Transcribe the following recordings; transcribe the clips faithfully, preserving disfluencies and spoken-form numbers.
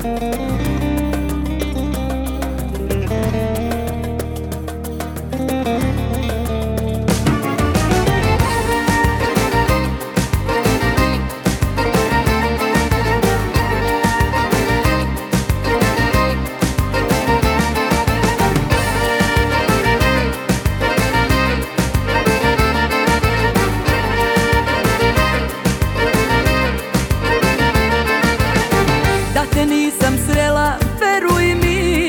Nisam srela, veruj mi,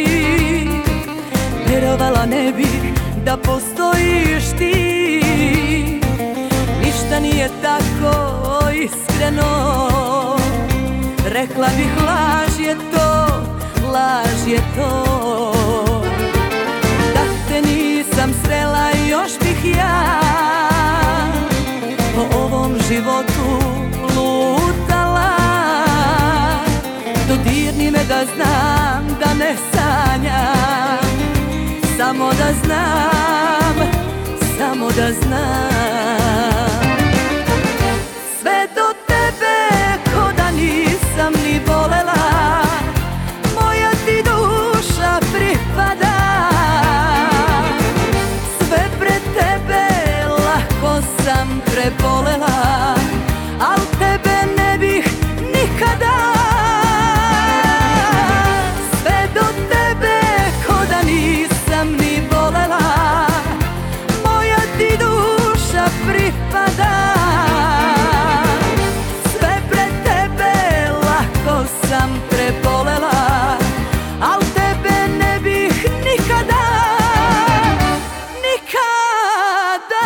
vjerovala ne bi da postojiš ti. Ništa nije tako iskreno, rekla bih laž je to, laž je to. Da te nisam srela još bih ja po ovom životu lutala. Dodirni me da znam da ne sanjam, samo da znam, samo da znam. Sve do tebe ko da nisam ni volela, moja ti duša pripada. Sve pred tebe lako sam prebolela, al tebe ne bih nikada. Sve pred tebe lako sam prebolela, al tebe ne bih nikada, nikada.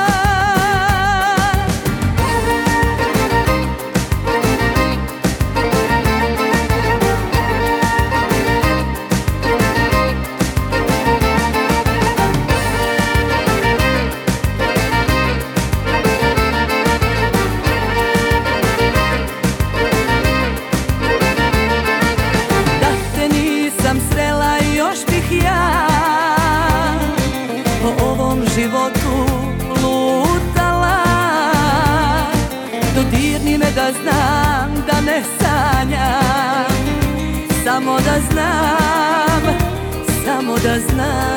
Životu lutala, dodirni me da znam da ne sanjam, samo da znam, samo da znam.